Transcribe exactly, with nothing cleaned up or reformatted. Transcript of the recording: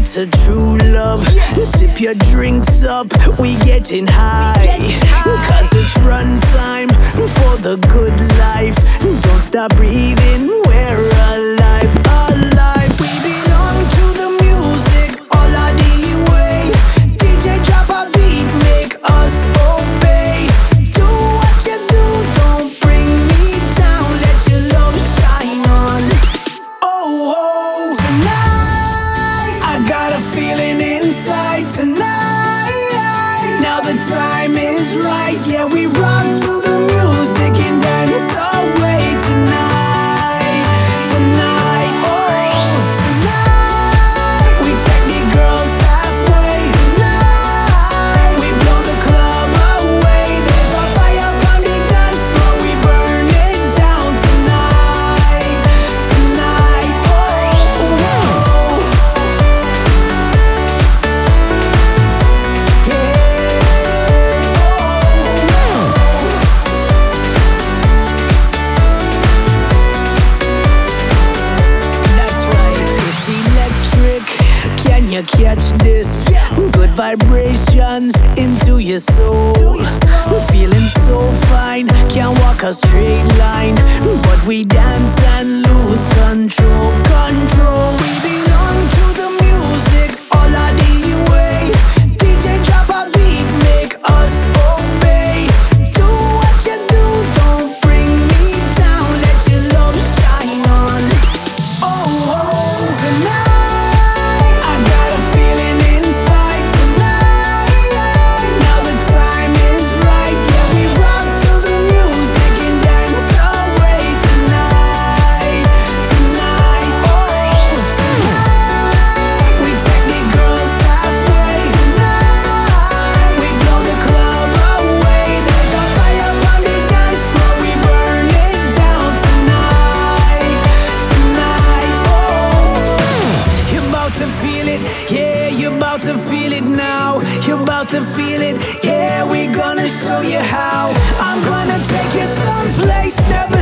to true love. Sip your drinks up, we getting high. Cause it's run time for the good life. Don't stop breathing, we're alive, alive. We belong to the music, all our D way. D J drop a beat, make us obey. Do what you do, don't bring me down. Let your love shine on. Oh, oh, tonight I got a feeling inside tonight. Now the time is right, yeah, we rock to the music and dance away tonight, tonight, oh, tonight. We take the girls halfway tonight. We blow the club away. There's a fire on the dance floor. We burn it down tonight, tonight, oh, oh. That's right, it's electric. Can you catch this? Good vibrations into your soul. Feeling so fine, can't walk a straight line, but we dance and lose control, control. We belong to the music, all our D way. D J drop a beat, make us obey. Do what you do, don't bring me down. Let your love shine on. Oh, oh, tonight I got a feeling inside tonight. Now the time is right, yeah, we rock to the music and dance away tonight, tonight, oh, tonight. We take the girls halfway tonight. We blow the club away. There's a fire on the dance floor. We burn it down tonight, tonight, oh. You're about to feel it, yeah, you're about to feel it now. You're about to feel it, yeah, we're gonna show you how. I'm gonna take you someplace never